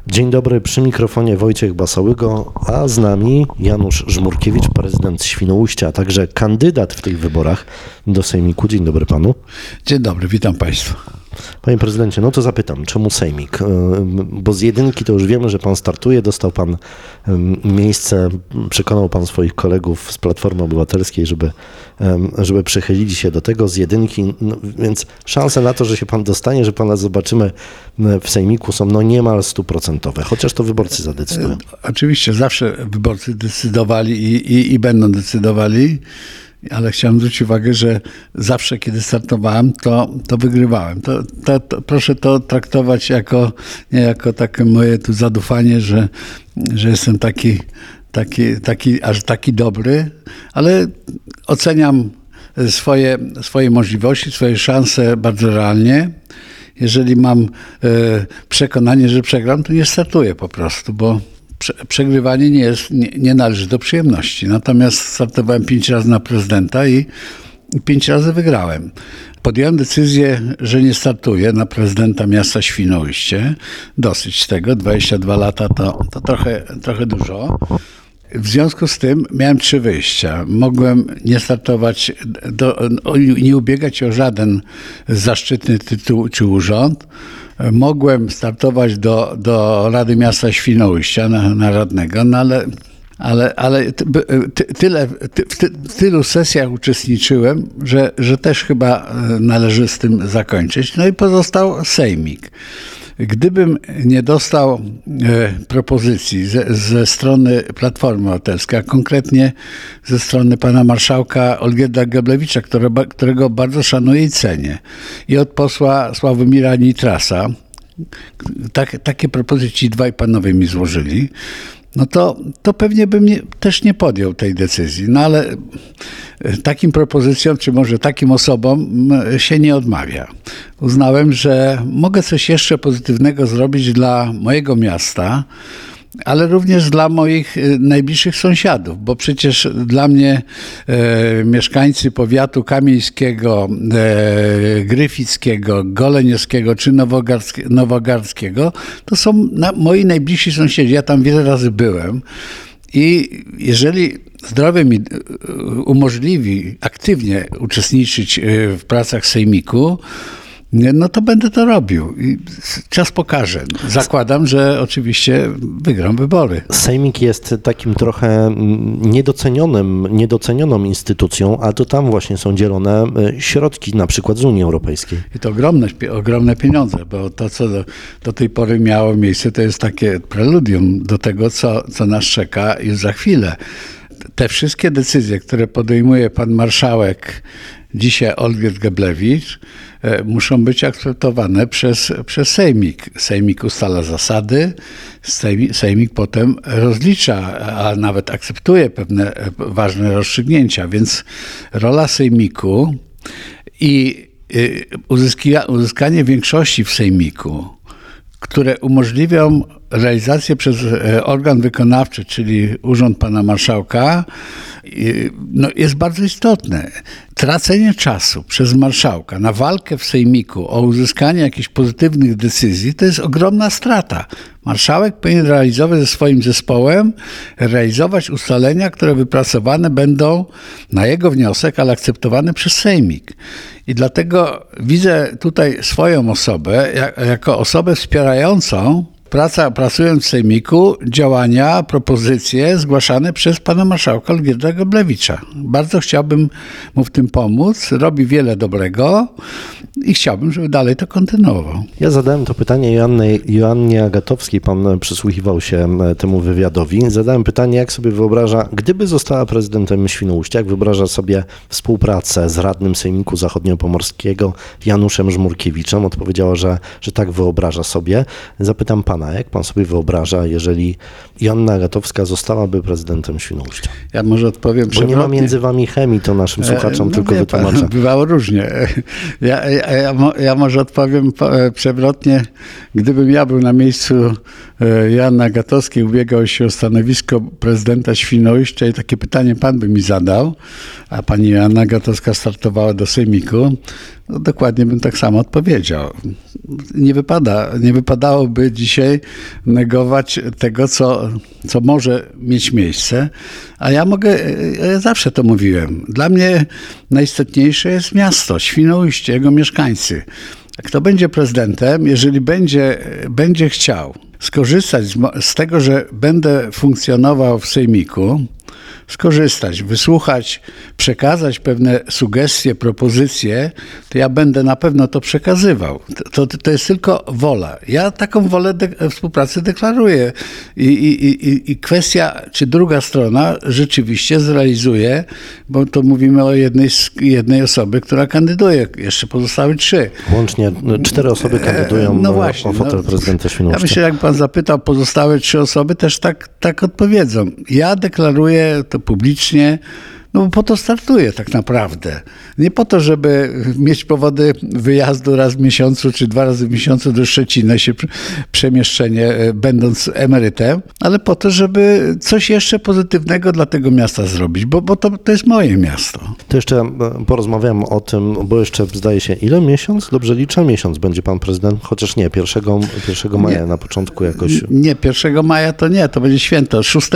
Dzień dobry, przy mikrofonie Wojciech Basałygo, a z nami Janusz Żmurkiewicz, prezydent Świnoujścia, a także kandydat w tych wyborach do Sejmiku. Dzień dobry panu. Dzień dobry, witam państwa. Panie prezydencie, no to zapytam, czemu Sejmik? Bo z jedynki to już wiemy, że pan startuje, dostał pan miejsce, przekonał pan swoich kolegów z Platformy Obywatelskiej, żeby przychylili się do tego z jedynki, no, więc szanse na to, że się pan dostanie, że pana zobaczymy w Sejmiku są niemal 100%, chociaż to wyborcy zadecydują. Oczywiście zawsze wyborcy decydowali i będą decydowali. Ale chciałem zwrócić uwagę, że zawsze, kiedy startowałem, to wygrywałem. To proszę to traktować nie jako takie moje tu zadufanie, że jestem taki dobry, ale oceniam swoje możliwości, swoje szanse bardzo realnie. Jeżeli mam przekonanie, że przegram, to nie startuję po prostu, bo przegrywanie nie należy do przyjemności. Natomiast startowałem 5 razy na prezydenta i 5 razy wygrałem. Podjąłem decyzję, że nie startuję na prezydenta miasta Świnoujście. Dosyć tego, 22 lata to trochę dużo. W związku z tym miałem 3 wyjścia. Mogłem nie startować, nie ubiegać się o żaden zaszczytny tytuł czy urząd. Mogłem startować do Rady Miasta Świnoujścia na radnego, no ale w tylu sesjach uczestniczyłem, że też chyba należy z tym zakończyć. No i pozostał Sejmik. Gdybym nie dostał propozycji ze strony Platformy Obywatelskiej, a konkretnie ze strony pana marszałka Olgierda Geblewicza, którego bardzo szanuję i cenię, i od posła Sławomira Nitrasa, takie propozycje dwaj panowie mi złożyli, no to pewnie bym też nie podjął tej decyzji. No ale takim propozycjom, czy może takim osobom się nie odmawia. Uznałem, że mogę coś jeszcze pozytywnego zrobić dla mojego miasta, ale również dla moich najbliższych sąsiadów, bo przecież dla mnie mieszkańcy powiatu kamieńskiego, gryfickiego, goleniowskiego czy nowogardzkiego to są moi najbliżsi sąsiedzi. Ja tam wiele razy byłem i jeżeli zdrowie mi umożliwi aktywnie uczestniczyć w pracach Sejmiku, no to będę to robił i czas pokaże. Zakładam, że oczywiście wygram wybory. Sejmik jest takim trochę niedocenioną instytucją, a to tam właśnie są dzielone środki, na przykład z Unii Europejskiej. I to ogromne pieniądze, bo to, co do tej pory miało miejsce, to jest takie preludium do tego, co nas czeka już za chwilę. Te wszystkie decyzje, które podejmuje pan marszałek dzisiaj Olgierd Geblewicz, muszą być akceptowane przez Sejmik. Sejmik ustala zasady, Sejmik potem rozlicza, a nawet akceptuje pewne ważne rozstrzygnięcia, więc rola Sejmiku i uzyskanie większości w Sejmiku, które umożliwią realizację przez organ wykonawczy, czyli urząd pana marszałka, jest bardzo istotne. Tracenie czasu przez marszałka na walkę w Sejmiku o uzyskanie jakichś pozytywnych decyzji to jest ogromna strata. Marszałek powinien realizować ze swoim zespołem, realizować ustalenia, które wypracowane będą na jego wniosek, ale akceptowane przez Sejmik. I dlatego widzę tutaj swoją osobę jako osobę wspierającą pracując w Sejmiku, działania, propozycje zgłaszane przez pana marszałka Olgierda Geblewicza. Bardzo chciałbym mu w tym pomóc. Robi wiele dobrego i chciałbym, żeby dalej to kontynuował. Ja zadałem to pytanie Joannie Agatowskiej. Pan przysłuchiwał się temu wywiadowi. Zadałem pytanie, jak sobie wyobraża, gdyby została prezydentem Świnoujścia, jak wyobraża sobie współpracę z radnym Sejmiku Zachodniopomorskiego Januszem Żmurkiewiczem. Odpowiedziała, że tak wyobraża sobie. Zapytam pana, jak pan sobie wyobraża, jeżeli Joanna Agatowska zostałaby prezydentem Świnoujścia? Ja może odpowiem przewrotnie. Bo nie ma między wami chemii, to naszym słuchaczom tylko wytłumaczę. Bywało różnie. Ja może odpowiem przewrotnie. Gdybym ja był na miejscu Joanny Agatowskiej, ubiegał się o stanowisko prezydenta Świnoujścia i takie pytanie pan by mi zadał, a pani Joanna Agatowska startowała do Sejmiku, No, dokładnie bym tak samo odpowiedział. Nie wypadałoby dzisiaj negować tego, co może mieć miejsce, a ja zawsze to mówiłem. Dla mnie najistotniejsze jest miasto, Świnoujście, jego mieszkańcy. Kto będzie prezydentem, jeżeli będzie chciał skorzystać z tego, że będę funkcjonował w sejmiku, skorzystać, wysłuchać, przekazać pewne sugestie, propozycje, to ja będę na pewno to przekazywał. To jest tylko wola. Ja taką wolę współpracy deklaruję i kwestia, czy druga strona rzeczywiście zrealizuje, bo to mówimy o jednej osoby, która kandyduje, jeszcze pozostałe 3. Łącznie 4 osoby kandydują o fotel prezydenta Świnoujścia. Ja myślę, jak pan zapytał pozostałe 3 osoby, też tak odpowiedzą. Ja deklaruję to publicznie, no bo po to startuję tak naprawdę. Nie po to, żeby mieć powody wyjazdu raz w miesiącu, czy 2 razy w miesiącu do Szczecina się przemieszczenie, będąc emerytem, ale po to, żeby coś jeszcze pozytywnego dla tego miasta zrobić, bo to jest moje miasto. To jeszcze porozmawiam o tym, bo jeszcze zdaje się, ile miesiąc? Dobrze liczę? Miesiąc będzie pan prezydent, chociaż nie, 1 maja na początku jakoś. Nie, 1 maja to nie, to będzie święto. 6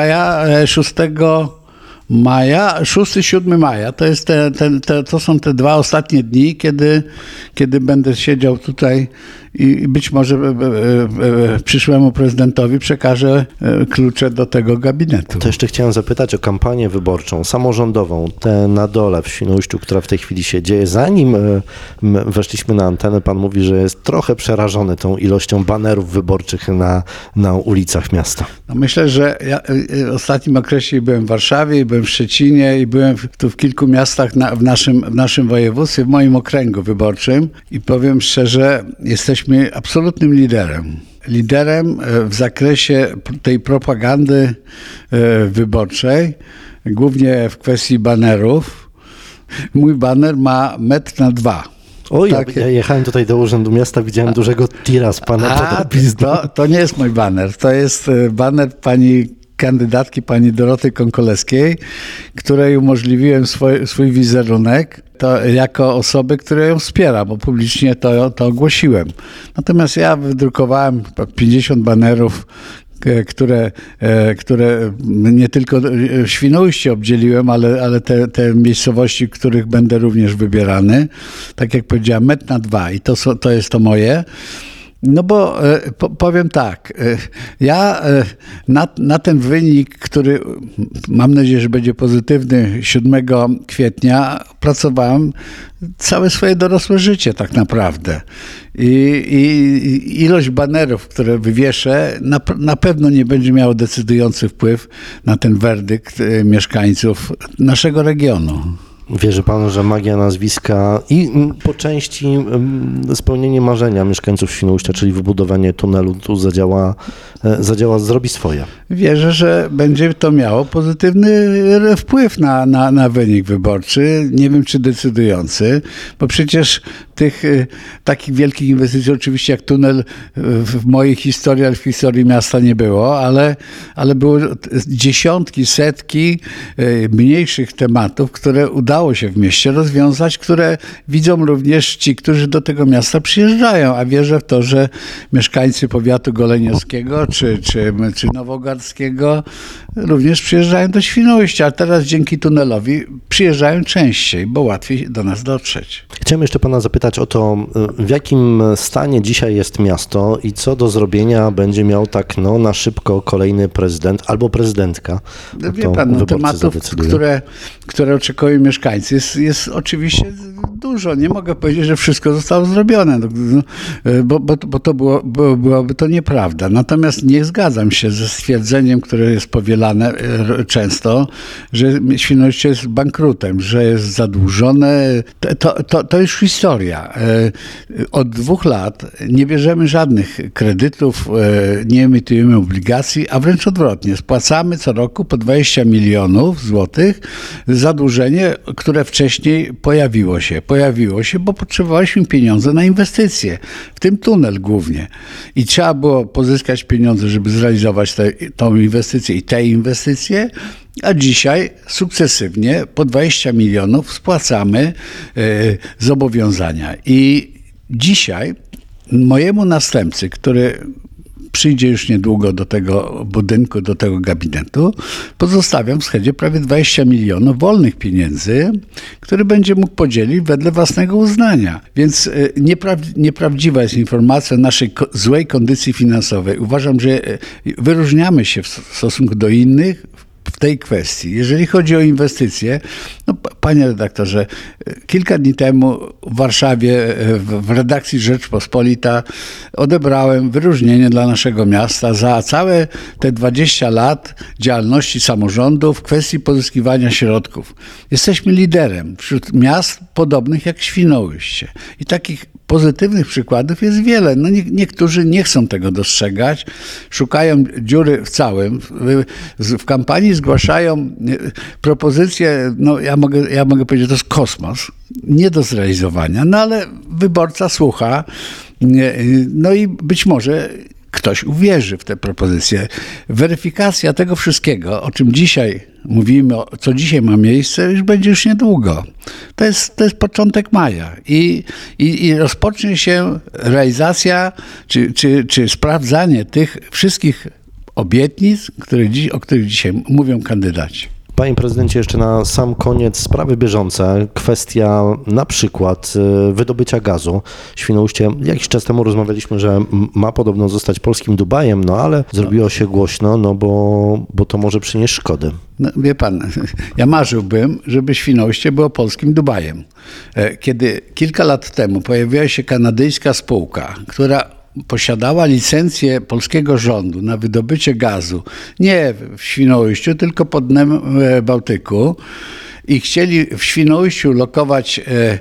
maja, 6-7 maja, to są te 2 ostatnie dni, kiedy będę siedział tutaj i być może przyszłemu prezydentowi przekażę klucze do tego gabinetu. To jeszcze chciałem zapytać o kampanię wyborczą, samorządową, tę na dole w Świnoujściu, która w tej chwili się dzieje. Zanim weszliśmy na antenę, pan mówi, że jest trochę przerażony tą ilością banerów wyborczych na ulicach miasta. No myślę, że ja w ostatnim okresie byłem w Warszawie, byłem w Szczecinie i byłem tu w kilku miastach w naszym województwie, w moim okręgu wyborczym i powiem szczerze, jesteśmy absolutnym liderem w zakresie tej propagandy wyborczej, głównie w kwestii banerów. Mój baner ma 1,2 m. Oj, tak. Ja jechałem tutaj do Urzędu Miasta, widziałem dużego tira z pana podpisem. To nie jest mój baner, to jest baner pani kandydatki, pani Doroty Konkolewskiej, której umożliwiłem swój wizerunek jako osoby, które ją wspiera, bo publicznie to ogłosiłem. Natomiast ja wydrukowałem 50 banerów, które nie tylko Świnoujście obdzieliłem, ale te miejscowości, w których będę również wybierany. Tak jak powiedziałem, 1,2 m i to jest to moje. No bo powiem tak, ja na ten wynik, który mam nadzieję, że będzie pozytywny 7 kwietnia, pracowałem całe swoje dorosłe życie tak naprawdę. I ilość banerów, które wywieszę, na pewno nie będzie miało decydujący wpływ na ten werdykt mieszkańców naszego regionu. Wierzy pan, że magia nazwiska i po części spełnienie marzenia mieszkańców Świnoujścia, czyli wybudowanie tunelu, tu zrobi swoje? Wierzę, że będzie to miało pozytywny wpływ na wynik wyborczy. Nie wiem, czy decydujący, bo przecież tych takich wielkich inwestycji, oczywiście jak tunel w mojej historii, ale w historii miasta nie było, ale były dziesiątki, setki mniejszych tematów, które udało się w mieście rozwiązać, które widzą również ci, którzy do tego miasta przyjeżdżają, a wierzę w to, że mieszkańcy powiatu goleniowskiego czy nowogardzkiego również przyjeżdżają do Świnoujścia, a teraz dzięki tunelowi przyjeżdżają częściej, bo łatwiej do nas dotrzeć. Chciałem jeszcze pana zapytać o to, w jakim stanie dzisiaj jest miasto i co do zrobienia będzie miał tak na szybko kolejny prezydent albo prezydentka. Wie pan, tematów, które oczekują mieszkańcy, jest oczywiście dużo. Nie mogę powiedzieć, że wszystko zostało zrobione, bo to byłoby to nieprawda. Natomiast nie zgadzam się ze stwierdzeniem, które jest powielane często, że Świnoujście jest bankrutem, że jest zadłużone. To już historia. Od 2 lat nie bierzemy żadnych kredytów, nie emitujemy obligacji, a wręcz odwrotnie. Spłacamy co roku po 20 milionów złotych zadłużenie, które wcześniej pojawiło się pojawiło się, bo potrzebowaliśmy pieniądze na inwestycje, w tym tunel głównie. I trzeba było pozyskać pieniądze, żeby zrealizować tą inwestycję i te inwestycje, a dzisiaj sukcesywnie po 20 milionów spłacamy zobowiązania. I dzisiaj mojemu następcy, który przyjdzie już niedługo do tego budynku, do tego gabinetu, pozostawiam w schedzie prawie 20 milionów wolnych pieniędzy, które będzie mógł podzielić wedle własnego uznania. Więc nieprawdziwa jest informacja o naszej złej kondycji finansowej. Uważam, że wyróżniamy się w stosunku do innych w tej kwestii. Jeżeli chodzi o inwestycje, no, panie redaktorze, kilka dni temu w Warszawie w redakcji Rzeczpospolita odebrałem wyróżnienie dla naszego miasta za całe te 20 lat działalności samorządu w kwestii pozyskiwania środków. Jesteśmy liderem wśród miast podobnych jak Świnoujście. I takich pozytywnych przykładów jest wiele. No niektórzy nie chcą tego dostrzegać, szukają dziury w całym. W kampanii zgłaszają propozycje, no ja mogę powiedzieć, to jest kosmos, nie do zrealizowania, no ale wyborca słucha, no i być może ktoś uwierzy w te propozycje. Weryfikacja tego wszystkiego, o czym dzisiaj mówimy, co dzisiaj ma miejsce, już będzie już niedługo. To jest początek maja i rozpocznie się realizacja czy sprawdzanie tych wszystkich obietnic, o których dzisiaj mówią kandydaci. Panie prezydencie, jeszcze na sam koniec sprawy bieżące, kwestia na przykład wydobycia gazu. Świnoujście, jakiś czas temu rozmawialiśmy, że ma podobno zostać polskim Dubajem, no ale zrobiło się głośno, no bo to może przynieść szkody. No, wie pan, ja marzyłbym, żeby Świnoujście było polskim Dubajem. Kiedy kilka lat temu pojawiła się kanadyjska spółka, która posiadała licencję polskiego rządu na wydobycie gazu, nie w Świnoujściu, tylko pod dnem Bałtyku, i chcieli w Świnoujściu lokować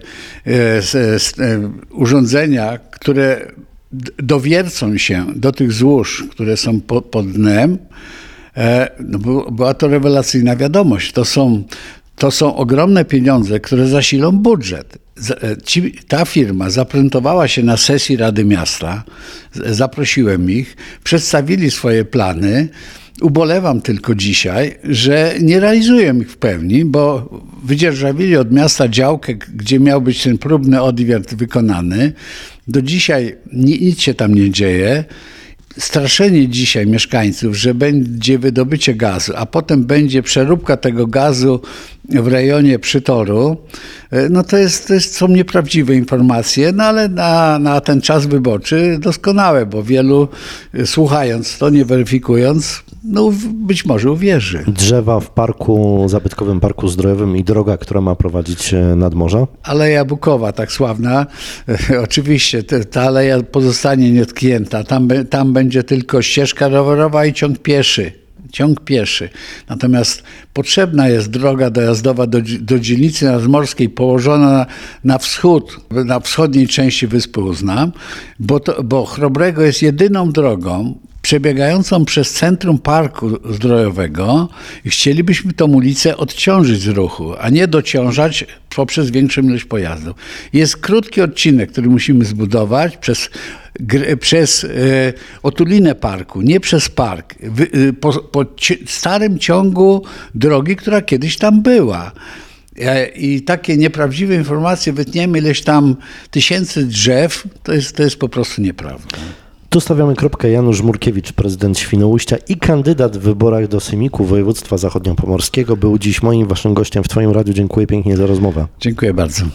urządzenia, które dowiercą się do tych złóż, które są pod dnem, no była to rewelacyjna wiadomość. To są ogromne pieniądze, które zasilą budżet. Ta firma zaprezentowała się na sesji Rady Miasta, zaprosiłem ich, przedstawili swoje plany. Ubolewam tylko dzisiaj, że nie realizują ich w pełni, bo wydzierżawili od miasta działkę, gdzie miał być ten próbny odwiert wykonany. Do dzisiaj nic się tam nie dzieje. Straszenie dzisiaj mieszkańców, że będzie wydobycie gazu, a potem będzie przeróbka tego gazu w rejonie Przytoru, no są nieprawdziwe informacje, no ale na ten czas wyborczy doskonałe, bo wielu słuchając to, nie weryfikując, no być może uwierzy. Drzewa w zabytkowym parku zdrojowym i droga, która ma prowadzić nad morze? Aleja Bukowa, tak sławna, oczywiście ta aleja pozostanie nietknięta, tam będzie tylko ścieżka rowerowa i ciąg pieszy. Natomiast potrzebna jest droga dojazdowa do dzielnicy nadmorskiej położona na wschód, na wschodniej części wyspy Uznam, bo Chrobrego jest jedyną drogą przebiegającą przez centrum parku zdrojowego i chcielibyśmy tą ulicę odciążyć z ruchu, a nie dociążać poprzez większą ilość pojazdów. Jest krótki odcinek, który musimy zbudować przez otulinę parku, nie przez park, po starym ciągu drogi, która kiedyś tam była. I takie nieprawdziwe informacje, wytniemy ileś tam tysięcy drzew, to jest po prostu nieprawda. Tu stawiamy kropkę. Janusz Żmurkiewicz, prezydent Świnoujścia i kandydat w wyborach do Sejmiku Województwa Zachodniopomorskiego, był dziś moim waszym gościem w Twoim radiu. Dziękuję pięknie za rozmowę. Dziękuję bardzo.